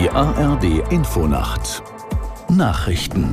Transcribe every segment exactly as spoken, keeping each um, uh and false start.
Die A R D-Infonacht Nachrichten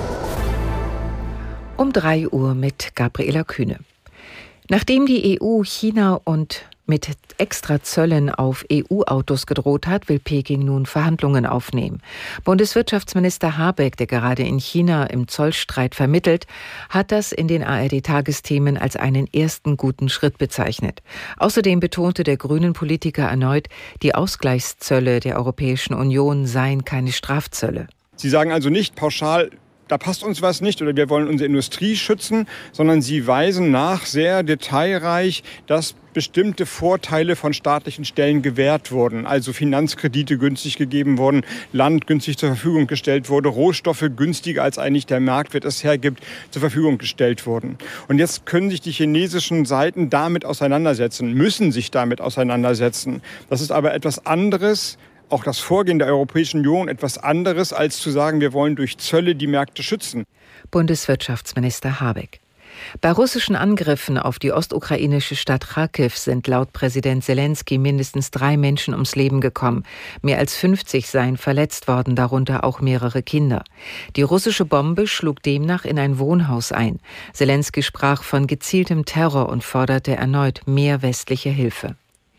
Um drei Uhr mit Gabriela Kühne. Nachdem die E U China und mit Extrazöllen auf E U-Autos gedroht hat, will Peking nun Verhandlungen aufnehmen. Bundeswirtschaftsminister Habeck, der gerade in China im Zollstreit vermittelt, hat das in den A R D-Tagesthemen als einen ersten guten Schritt bezeichnet. Außerdem betonte der Grünen-Politiker erneut, die Ausgleichszölle der Europäischen Union seien keine Strafzölle. Sie sagen also nicht pauschal, da passt uns was nicht oder wir wollen unsere Industrie schützen, sondern Sie weisen nach sehr detailreich, dass bestimmte Vorteile von staatlichen Stellen gewährt wurden. Also Finanzkredite günstig gegeben wurden, Land günstig zur Verfügung gestellt wurde, Rohstoffe günstiger als eigentlich der Marktwert es hergibt, zur Verfügung gestellt wurden. Und jetzt können sich die chinesischen Seiten damit auseinandersetzen, müssen sich damit auseinandersetzen. Das ist aber etwas anderes, auch das Vorgehen der Europäischen Union etwas anderes, als zu sagen, wir wollen durch Zölle die Märkte schützen. Bundeswirtschaftsminister Habeck. Bei russischen Angriffen auf die ostukrainische Stadt Charkiw sind laut Präsident Selenskyj mindestens drei Menschen ums Leben gekommen. Mehr als fünfzig seien verletzt worden, darunter auch mehrere Kinder. Die russische Bombe schlug demnach in ein Wohnhaus ein. Selenskyj sprach von gezieltem Terror und forderte erneut mehr westliche Hilfe.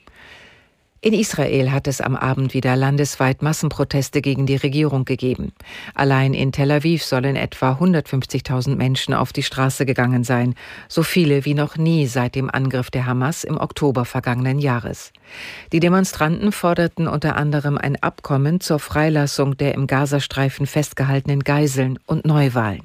In Israel hat es am Abend wieder landesweit Massenproteste gegen die Regierung gegeben. Allein in Tel Aviv sollen etwa hundertfünfzigtausend Menschen auf die Straße gegangen sein, so viele wie noch nie seit dem Angriff der Hamas im Oktober vergangenen Jahres. Die Demonstranten forderten unter anderem ein Abkommen zur Freilassung der im Gazastreifen festgehaltenen Geiseln und Neuwahlen.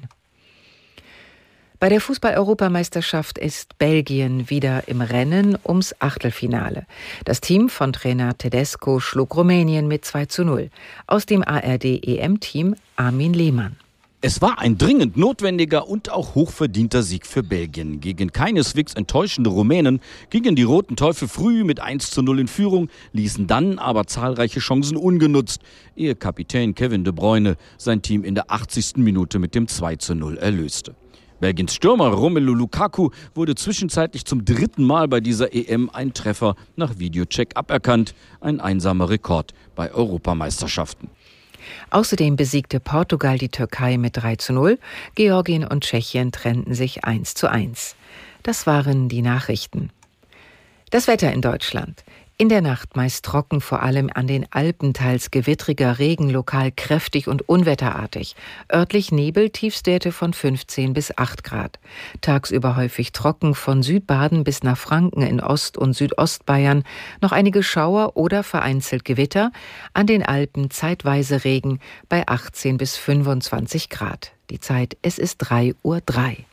Bei der Fußball-Europameisterschaft ist Belgien wieder im Rennen ums Achtelfinale. Das Team von Trainer Tedesco schlug Rumänien mit zwei zu null. Aus dem A R D-E M-Team Armin Lehmann. Es war ein dringend notwendiger und auch hochverdienter Sieg für Belgien. Gegen keineswegs enttäuschende Rumänen gingen die Roten Teufel früh mit eins zu null in Führung, ließen dann aber zahlreiche Chancen ungenutzt, ehe Kapitän Kevin De Bruyne sein Team in der achtzigsten Minute mit dem zwei zu null erlöste. Belgiens Stürmer Romelu Lukaku wurde zwischenzeitlich zum dritten Mal bei dieser E M ein Treffer nach Videocheck aberkannt. Ein einsamer Rekord bei Europameisterschaften. Außerdem besiegte Portugal die Türkei mit drei zu null. Georgien und Tschechien trennten sich eins zu eins. Das waren die Nachrichten. Das Wetter in Deutschland. In der Nacht meist trocken, vor allem an den Alpen, teils gewittriger Regen, lokal kräftig und unwetterartig. Örtlich Nebel, Tiefstwerte von fünfzehn bis acht Grad. Tagsüber häufig trocken, von Südbaden bis nach Franken in Ost- und Südostbayern. Noch einige Schauer oder vereinzelt Gewitter. An den Alpen zeitweise Regen bei achtzehn bis fünfundzwanzig Grad. Die Zeit, es ist drei Uhr drei.